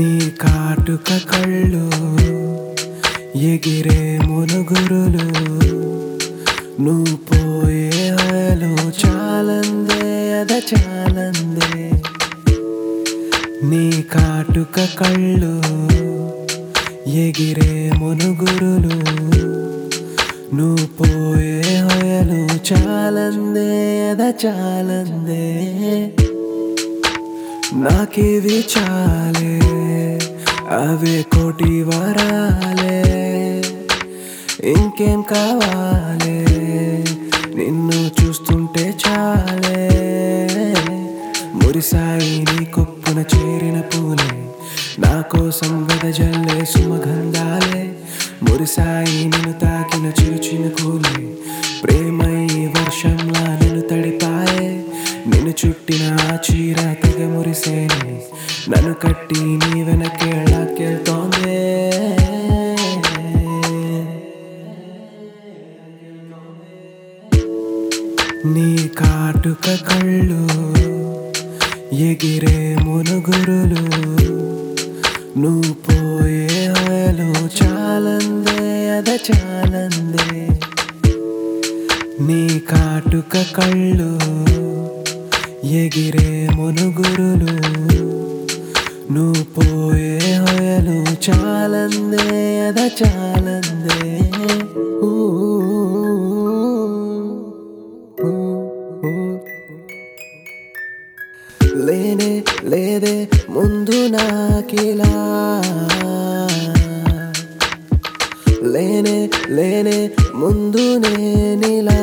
నీ కాటుక కళ్ళు ఎగిరే మునుగురులు నువ్వు పోయే హయలు చాలందే అద చాలందే నీ కాటుక కళ్ళు ఎగిరే మునుగురులు నువ్వు పోయే హయలు చాలందే అద చాలందే నాకిది చాలే అవే కోటి వరాలే ఇంకేం కావాలే నిన్ను చూస్తుంటే చాలే మురిసాయి నీ కొప్పున చేరిన పూలే నా కోసం వెదజల్లే సుమగంధాలే మురిసాయి నిన్ను తాకిన చిరుచిన కూలే ప్రేమై వర్షంలా నిన్ను తడిపాయే నిన్ను చుట్టిన ఆ చీర తెగ మురిసేనే నన్ను కట్టి నీ వెనకేళ్ళకెళ్తోందే నీ కాటుక కళ్ళు ఎగిరే మునుగురులు నువ్వు పోయే హయలు చాలందే అద చాలందే నీ కాటుక కళ్ళు ఎగిరే మునుగురులు నువ్వు పోయే హయలు చాలందే అద చాలందే లేనే లేదే ముందు నాకిలా లేనే లేనే ముందు నేనిలా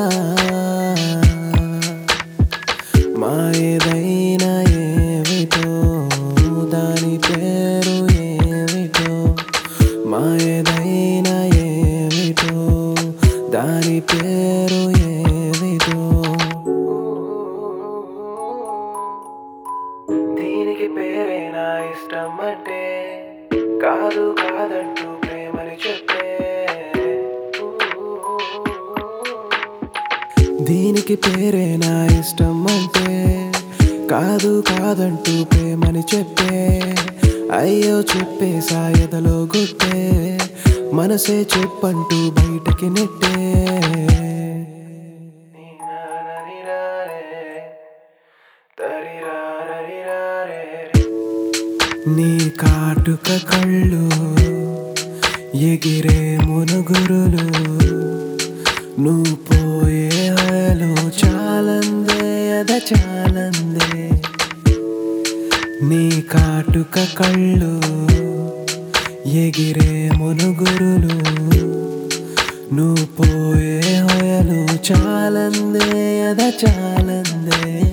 మాయేదైనా ఏమిటో దాని పేరు ఏమిటో మాయేదైనా ఏమిటో దాని పేరు ఏమిటో దీనికి పేరే నా ఇష్టం అంటే కాదు కాదంటూ ప్రేమని చెప్పే దీనికి పేరే నా ఇష్టం అంటే కాదు కాదంటూ ప్రేమని చెప్పే అయ్యో చెప్పే సాయదలో గుట్టే మనసే చెప్పంటూ బయటకి నెట్టే నీ కాటుక కళ్ళు ఎగిరే మునుగురులు నువ్వు పోయే హయలు చాలందే అద చాలందే నీ కాటుక కళ్ళు ఎగిరే మునుగురులు నువ్వు పోయే హయలు చాలందే అద చాలందే